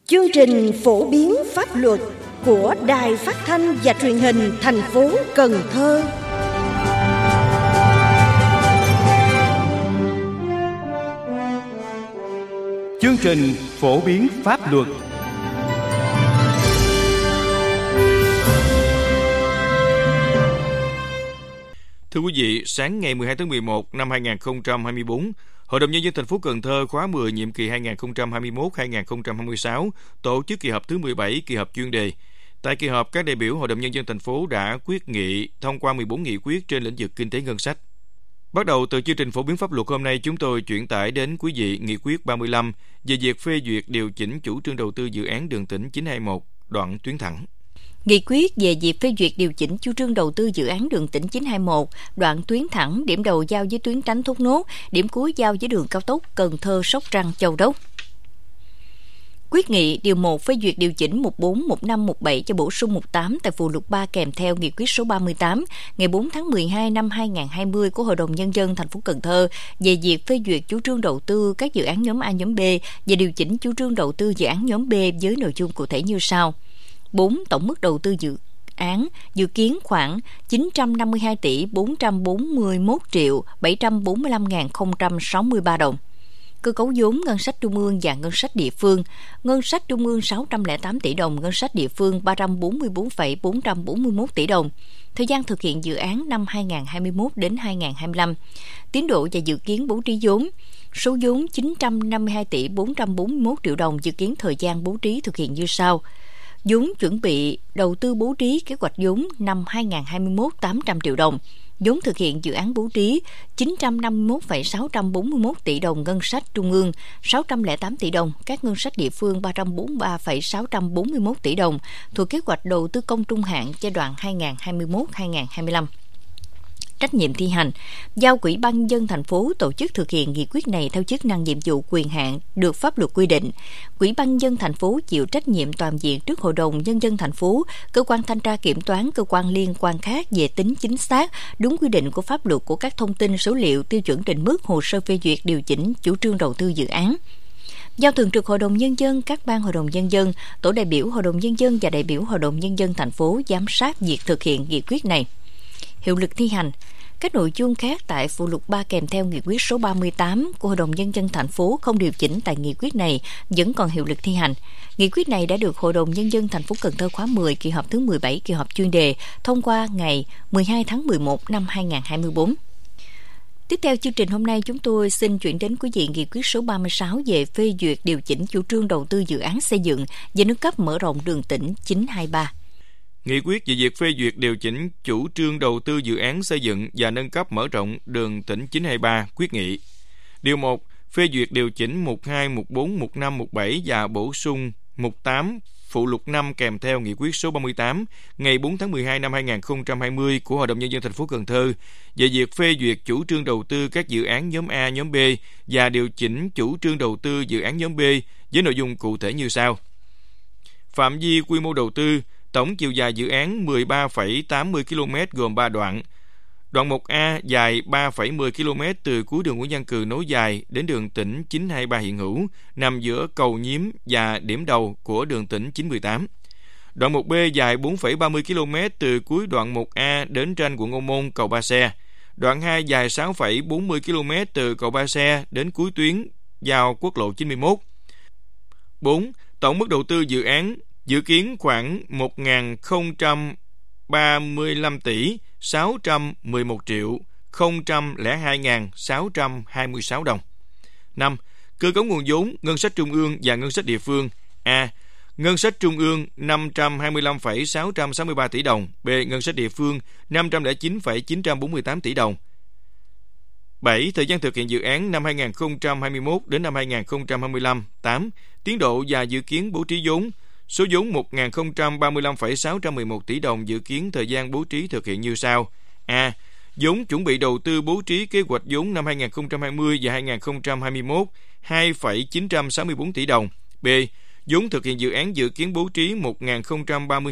Chương trình phổ biến pháp luật của Đài Phát thanh và Truyền hình thành phố Cần Thơ. Chương trình phổ biến pháp luật. Thưa quý vị, sáng ngày 12 tháng 11 năm 2024, Hội đồng Nhân dân thành phố Cần Thơ khóa 10 nhiệm kỳ 2021-2026 tổ chức kỳ họp thứ 17, kỳ họp chuyên đề. Tại kỳ họp, các đại biểu Hội đồng Nhân dân thành phố đã quyết nghị thông qua 14 nghị quyết trên lĩnh vực kinh tế ngân sách. Bắt đầu từ chương trình phổ biến pháp luật hôm nay, chúng tôi chuyển tải đến quý vị nghị quyết 35 về việc phê duyệt điều chỉnh chủ trương đầu tư dự án đường tỉnh 921 đoạn tuyến thẳng. Nghị quyết về việc phê duyệt điều chỉnh chủ trương đầu tư dự án đường tỉnh 921 đoạn tuyến thẳng, điểm đầu giao với tuyến tránh Thốt Nốt, điểm cuối giao với đường cao tốc Cần Thơ - Sóc Trăng - Châu Đốc. Quyết nghị điều 1 phê duyệt điều chỉnh 14, 15, 17 cho bổ sung 18 tại phụ lục 3 kèm theo nghị quyết số 38 ngày 4 tháng 12 năm 2020 của Hội đồng Nhân dân thành phố Cần Thơ về việc phê duyệt chủ trương đầu tư các dự án nhóm A, nhóm B và điều chỉnh chủ trương đầu tư dự án nhóm B với nội dung cụ thể như sau. 4. Tổng mức đầu tư dự án dự kiến khoảng 952 tỷ 441 triệu 745.063 đồng. Cơ cấu vốn ngân sách trung ương và ngân sách địa phương. Ngân sách trung ương 608 tỷ đồng, ngân sách địa phương 344,441 tỷ đồng. Thời gian thực hiện dự án năm 2021 đến 2025. Tiến độ và dự kiến bố trí vốn. Số vốn 952 tỷ 441 triệu đồng, dự kiến thời gian bố trí thực hiện như sau. Vốn chuẩn bị đầu tư bố trí kế hoạch vốn năm 2021 800 triệu đồng. Vốn thực hiện dự án bố trí 951,641 tỷ đồng ngân sách trung ương, 608 tỷ đồng, các ngân sách địa phương 343,641 tỷ đồng thuộc kế hoạch đầu tư công trung hạn giai đoạn 2021-2025. Trách nhiệm thi hành, giao Ủy ban nhân dân thành phố tổ chức thực hiện nghị quyết này theo chức năng, nhiệm vụ, quyền hạn được pháp luật quy định. Ủy ban nhân dân thành phố chịu trách nhiệm toàn diện trước Hội đồng Nhân dân thành phố, cơ quan thanh tra kiểm toán, cơ quan liên quan khác về tính chính xác, đúng quy định của pháp luật của các thông tin, số liệu, tiêu chuẩn định mức, hồ sơ phê duyệt điều chỉnh chủ trương đầu tư dự án. Giao Thường trực Hội đồng Nhân dân, các ban Hội đồng Nhân dân, tổ đại biểu Hội đồng Nhân dân và đại biểu Hội đồng Nhân dân thành phố giám sát việc thực hiện nghị quyết này. Hiệu lực thi hành. Các nội dung khác tại phụ lục 3 kèm theo nghị quyết số 38 của Hội đồng Nhân dân thành phố không điều chỉnh tại nghị quyết này vẫn còn hiệu lực thi hành. Nghị quyết này đã được Hội đồng Nhân dân thành phố Cần Thơ khóa 10 kỳ họp thứ 17 kỳ họp chuyên đề thông qua ngày 12 tháng 11 năm 2024. Tiếp theo chương trình hôm nay, chúng tôi xin chuyển đến quý vị nghị quyết số 36 về phê duyệt điều chỉnh chủ trương đầu tư dự án xây dựng và nâng cấp mở rộng đường tỉnh 923. Nghị quyết về việc phê duyệt điều chỉnh chủ trương đầu tư dự án xây dựng và nâng cấp mở rộng đường tỉnh 923 quyết nghị. Điều 1. Phê duyệt điều chỉnh mục 2, mục 4, mục 5, mục 7 và bổ sung mục 8, phụ lục 5 kèm theo nghị quyết số 38 ngày 4 tháng 12 năm 2020 của Hội đồng Nhân dân thành phố Cần Thơ về việc phê duyệt chủ trương đầu tư các dự án nhóm A, nhóm B và điều chỉnh chủ trương đầu tư dự án nhóm B với nội dung cụ thể như sau. Phạm vi quy mô đầu tư. Tổng chiều dài dự án 13,80 km gồm 3 đoạn. Đoạn 1A dài 3,10 km từ cuối đường Nguyễn Văn Cừ nối dài đến đường tỉnh 923 hiện hữu, nằm giữa cầu Nhiếm và điểm đầu của đường tỉnh 918. Đoạn 1B dài 4,30 km từ cuối đoạn 1A đến ranh quận Ô Môn, cầu Ba Xe. Đoạn 2 dài 6,40 km từ cầu Ba Xe đến cuối tuyến giao quốc lộ 91. 4. Tổng mức đầu tư dự án dự kiến khoảng 1.035 tỷ 611 triệu 002.626 đồng. 5. Cơ cấu nguồn vốn ngân sách trung ương và ngân sách địa phương. A. Ngân sách trung ương 525,663 tỷ đồng. B. Ngân sách địa phương 509,948 tỷ đồng. 7. Thời gian thực hiện dự án năm 2021 đến năm 2025. 8. Tiến độ và dự kiến bố trí vốn. Số vốn 1.035,611 tỷ đồng, dự kiến thời gian bố trí thực hiện như sau. A. Vốn chuẩn bị đầu tư bố trí kế hoạch vốn năm 2020 và 2021 2,964 tỷ đồng. B. Vốn thực hiện dự án dự kiến bố trí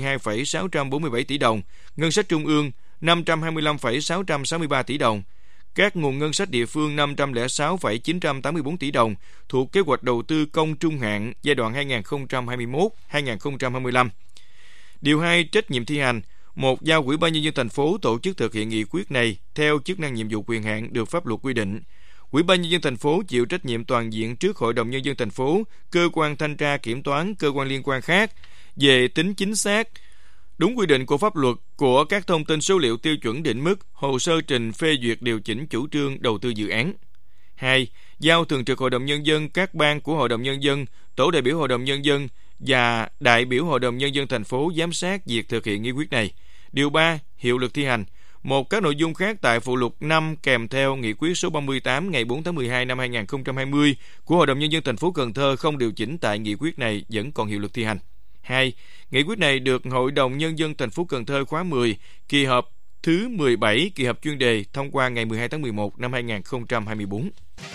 1.032,647 tỷ đồng, ngân sách trung ương 525,663 tỷ đồng. các nguồn ngân sách địa phương 506,984 tỷ đồng thuộc kế hoạch đầu tư công trung hạn giai đoạn 2021-2025. Điều 2. Trách nhiệm thi hành. 1. Giao Ủy ban Nhân dân thành phố tổ chức thực hiện nghị quyết này theo chức năng nhiệm vụ quyền hạn được pháp luật quy định. Ủy ban Nhân dân thành phố chịu trách nhiệm toàn diện trước Hội đồng Nhân dân thành phố, cơ quan thanh tra kiểm toán, cơ quan liên quan khác về tính chính xác, đúng quy định của pháp luật của các thông tin số liệu tiêu chuẩn định mức, hồ sơ trình phê duyệt điều chỉnh chủ trương đầu tư dự án. 2. Giao Thường trực Hội đồng Nhân dân, các ban của Hội đồng Nhân dân, Tổ đại biểu Hội đồng Nhân dân và đại biểu Hội đồng Nhân dân thành phố giám sát việc thực hiện nghị quyết này. Điều 3. Hiệu lực thi hành. 1. Các nội dung khác tại phụ lục 5 kèm theo nghị quyết số 38 ngày 4 tháng 12 năm 2020 của Hội đồng Nhân dân thành phố Cần Thơ không điều chỉnh tại nghị quyết này vẫn còn hiệu lực thi hành. 2. Nghị quyết này được Hội đồng Nhân dân thành phố Cần Thơ khóa 10, kỳ họp thứ 17, kỳ họp chuyên đề thông qua ngày 12 tháng 11 năm 2024.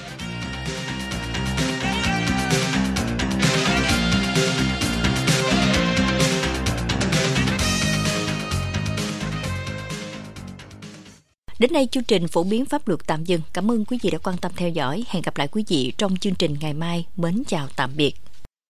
Đến đây chương trình phổ biến pháp luật tạm dừng. Cảm ơn quý vị đã quan tâm theo dõi. Hẹn gặp lại quý vị trong chương trình ngày mai. Mến chào tạm biệt.